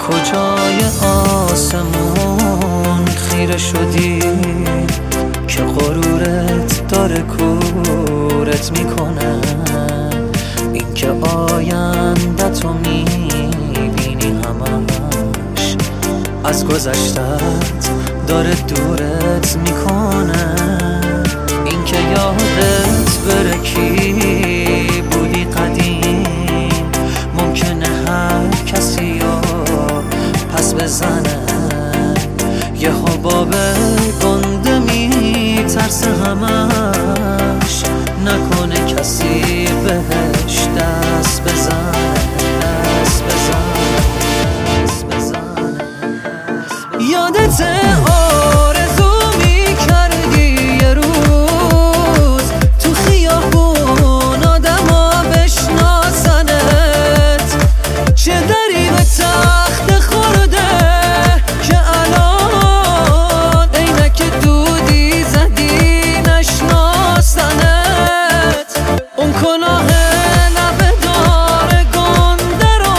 کجای آسمون خیره شدی که غرورت داره کورت میکنه؟ این که آینده تو میبینی همش از گذشتت داره دورت میکنه. این که یادت بره کی بودی قدیم، ممکنه هر کسی رو پس بزنه. یه حباب گنده میترسه همش، نکنه کسی بهش دست بزنه. یادت آرزو میکردی یه روز تو خیابون آدما بشناسنت، چه دری به تخت خورده که الان عینک دودی زدی نشناسنت. اون کلاه لبه دار گنده رو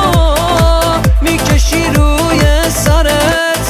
میکشی روی سرت،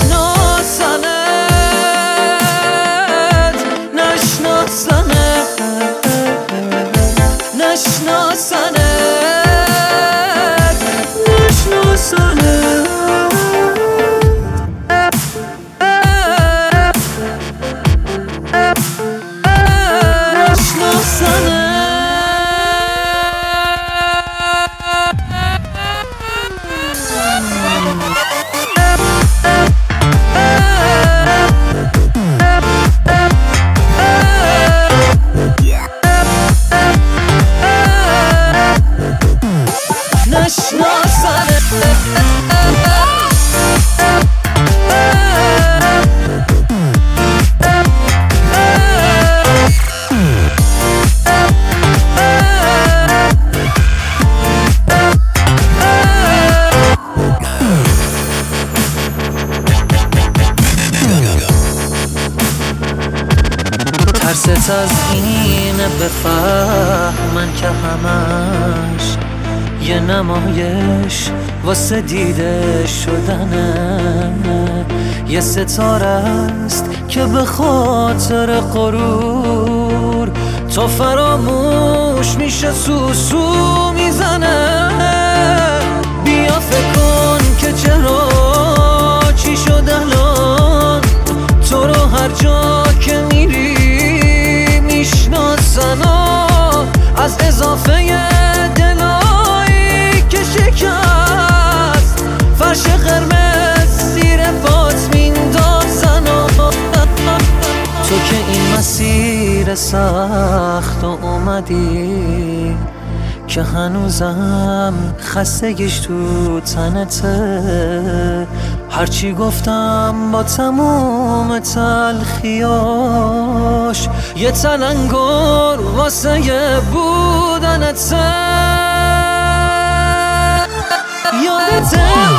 ترست از اینه بفهمن که همش یه نمایش واسه دیده شدنه. یه ستاره است که به خاطر غرور تو فراموش میشه، سوسو میزنه. بیا فکر کن که چرا چی شد الان، تو رو هر جا که میری میشناسن، از اضافه دلایی که شکست فرش قرمز زیر پات میندازن. تو که این مسیر سخت اومدی که هنوزم خستگیش تو تنته. هرچی گفتم با تموم تلخیاش یه تلنگر واسه بودنته. یادت